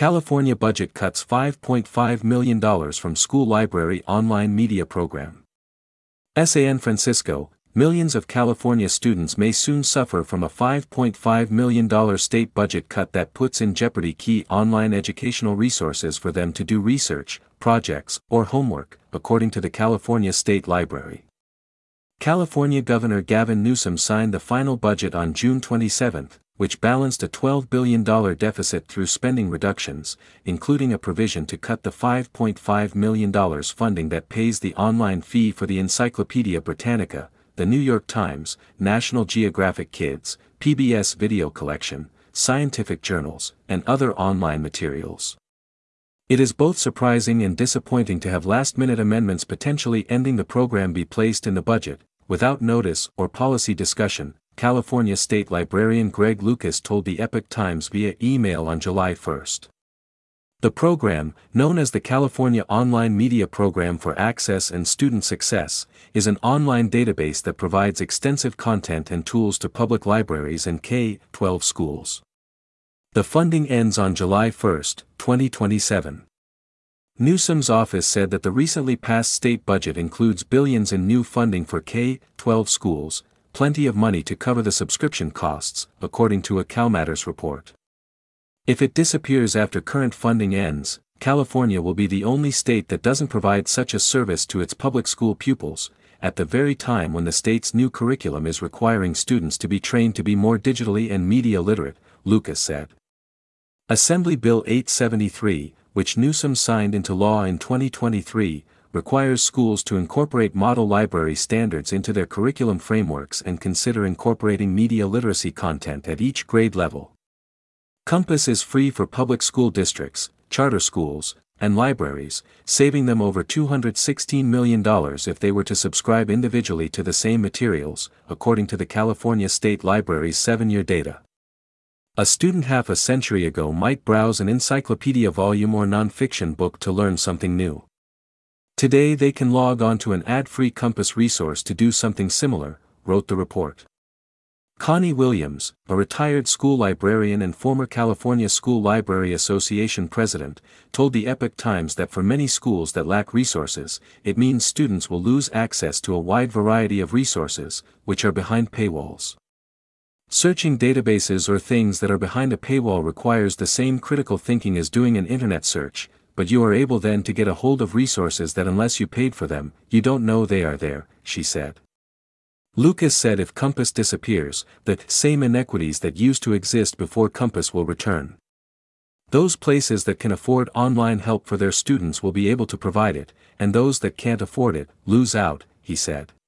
California budget cuts $5.5 million from school library online media program. San Francisco, millions of California students may soon suffer from a $5.5 million state budget cut that puts in jeopardy key online educational resources for them to do research, projects, or homework, according to the California State Library. California Governor Gavin Newsom signed the final budget on June 27, which balanced a $12 billion deficit through spending reductions, including a provision to cut the $5.5 million funding that pays the online fee for the Encyclopedia Britannica, The New York Times, National Geographic Kids, PBS video collection, scientific journals, and other online materials. It is both surprising and disappointing to have last-minute amendments potentially ending the program be placed in the budget, without notice or policy discussion, California State Librarian Greg Lucas told the Epoch Times via email on July 1. The program, known as the California Online Media Program for Access and Student Success, is an online database that provides extensive content and tools to public libraries and K-12 schools. The funding ends on July 1, 2027. Newsom's office said that the recently passed state budget includes billions in new funding for K-12 schools, plenty of money to cover the subscription costs, according to a CalMatters report. If it disappears after current funding ends, California will be the only state that doesn't provide such a service to its public school pupils, at the very time when the state's new curriculum is requiring students to be trained to be more digitally and media literate, Lucas said. Assembly Bill 873, which Newsom signed into law in 2023, requires schools to incorporate model library standards into their curriculum frameworks and consider incorporating media literacy content at each grade level. Compass is free for public school districts, charter schools, and libraries, saving them over $216 million if they were to subscribe individually to the same materials, according to the California State Library's 7-year data. A student half a century ago might browse an encyclopedia volume or nonfiction book to learn something new. Today they can log on to an ad-free Compass resource to do something similar, wrote the report. Connie Williams, a retired school librarian and former California School Library Association president, told the Epoch Times that for many schools that lack resources, it means students will lose access to a wide variety of resources, which are behind paywalls. Searching databases or things that are behind a paywall requires the same critical thinking as doing an internet search, but you are able then to get a hold of resources that unless you paid for them, you don't know they are there, she said. Lucas said if Compass disappears, the same inequities that used to exist before Compass will return. Those places that can afford online help for their students will be able to provide it, and those that can't afford it, lose out, he said.